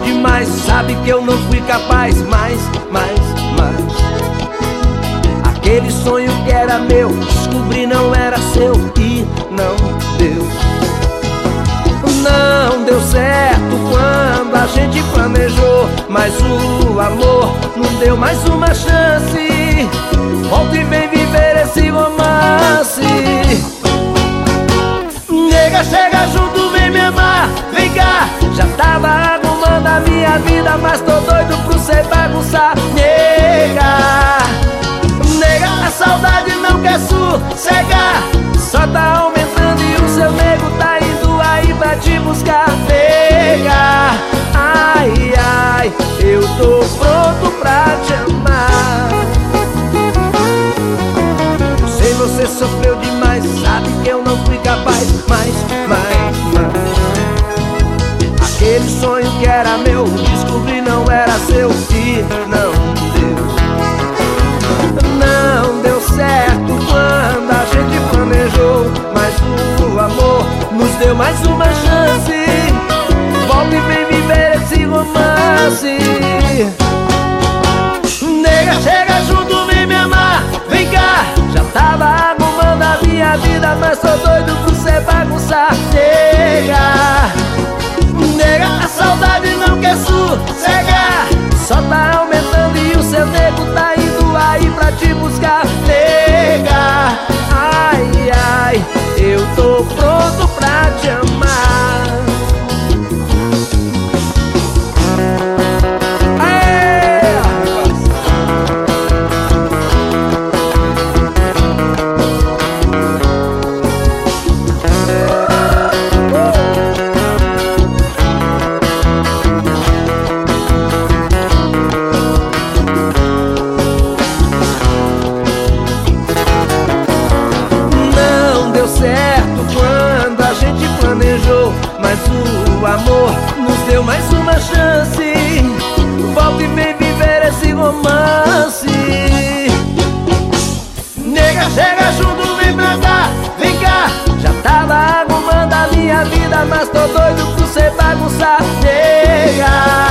demais, sabe que eu não fui capaz. Mais. Aquele sonho que era meu, descobri não era seu e não deu. Não deu certo quando a gente planejou, mas o amor não deu mais uma chance. Volta e vem viver esse romance. Nega, chega junto, vem me amar, vem cá. Já tava arrumando a minha vida, mas tô doido pro cê bagunçar. Nega, a saudade não quer sossegar, só tá aumentando e o seu nego tá indo aí pra te buscar. Nega, ai, eu tô pronto pra te amar. Sei, você sofreu demais, sabe que eu não fui capaz. Mais. Aquele sonho que era meu, descobri não era seu e não deu. Não deu certo quando a gente planejou, mas o amor nos deu mais uma chance. Volta e vem viver esse romance. Nega, chega junto, vem me amar, vem cá. Já tava arrumando a minha vida, mas tô doido pro cê bagunçar. Nega, a saudade não quer sossegar, só tá aumentando e o seu nego tá indo aí pra te buscar. Nega, ai, eu tô pronto pra te amar. Certo quando a gente planejou, mas o amor nos deu mais uma chance. Volta e vem viver esse romance. Nega, chega junto, vem pra cá, vem cá. Já tava arrumando a minha vida, mas tô doido pro cê bagunçar. Nega,